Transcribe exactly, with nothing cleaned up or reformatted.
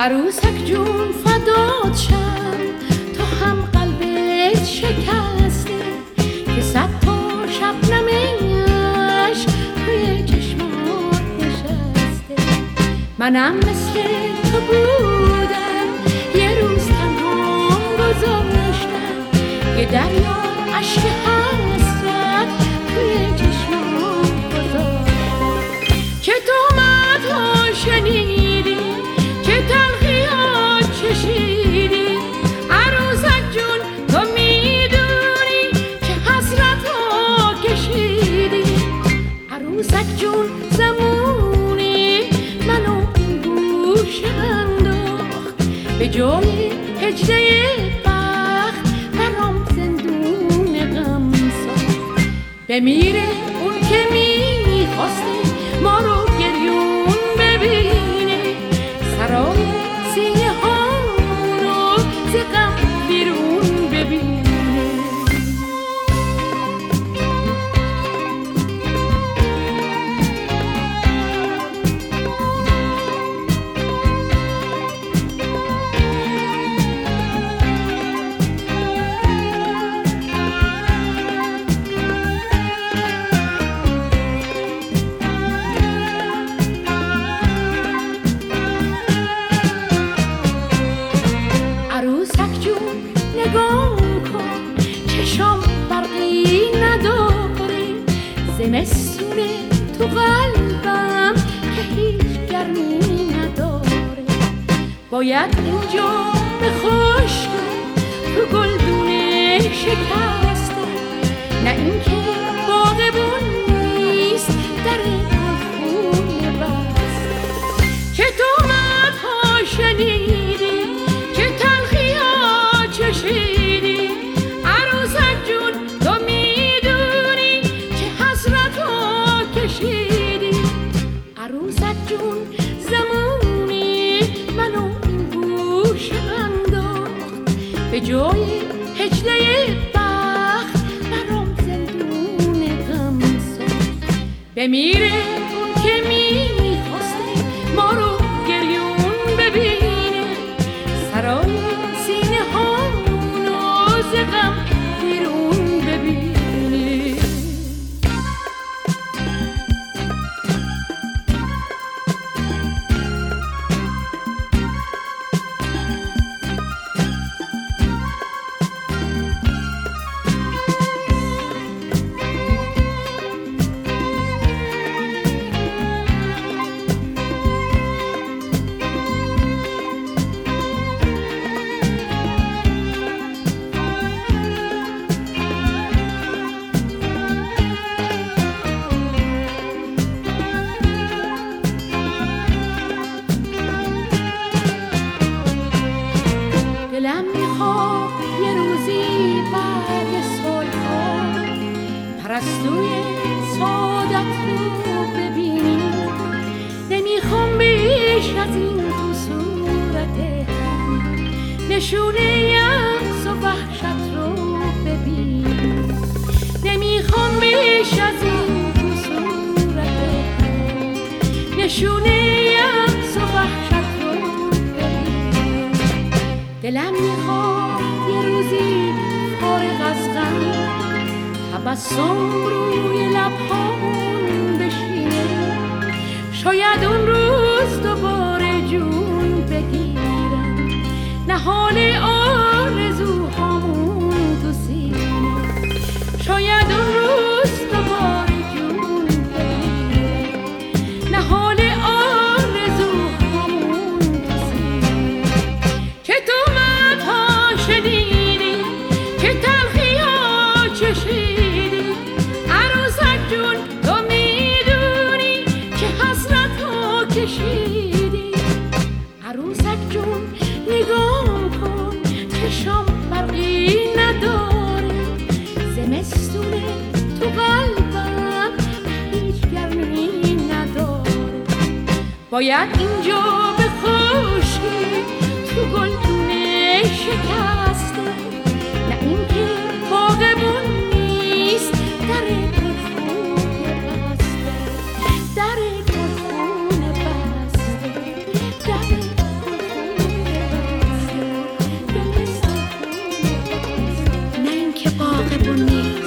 عروسک جون فدات شم، تو هم قلبت شکسته که صد تا شبنمش توی چشمات نشسته. منم مثل تو بودم، یه روز تنهام گذاشتم، یه دریا عشق حسرت توی چشمات گذاشتم. که تو مدها شنیدی، که تلخیات چشیدی، عروسک جون تو میدونی که حسرت ها کشیدی. عروسک جون زمونی منو این گوشه انداخت، به جای هجله بخت برام زندون غم ساخت. بمیره اون که میخواسته ما رو گریون ببینه، سرای سینه ها رو ز غم بیرون ببینه. عروسک جون نگاه کن، چشام برقی نداره، زمستونه تو قلبم که هیچ گرمی نداره. باید اینجا به خشکی تو گلدونه شکسته، نه اینکه باغبون نیست در خونه بسته. که تو مدها شنیدی، که تلخیات چشیدی، عروسک جون تو میدونی که حسرت ها کشیدی. عروسک جون زمونی منو این گوشه انداخت، به جای هجله بخت برام زندون غم ساخت. بمیره اون که میخواسته ما رو گریون ببینه، سرای سینه ها رو ز غم بیرون ببینه. دلم میخواد یه روزی بعد سالها پرستوی سعادت رو ببینی. نمیخوام بیش از این تو صورت هم نشونه یأس و وحشت رو ببینی. نمیخوام بیش از این تو صورت هم نشونه یأس و وحشت رو ببینی. دلم میخواد یه روزی فارغ از غم تبسم روی لبهامون بشینه، شاید اون روز دوباره جون بگیرم، نهال آرزوهامون تو سینه. شاید اون روز دوباره جون بگیرم، نهال آرزوهامون تو سینه. که تو مدها شنیدی، که تلخیات چشیدی، عروسک جون تو میدونی که حسرت ها کشیدی. عروسک جون نگاه کن، چشام برقی نداره، زمستونه تو قلبم هیچ گرمی نداره. باید اینجا به خشکی تو گلدونه شکسته، نه اینکه باغبون نیست در گلخونه بسته. در گلخونه بسته، در گلخونه کنی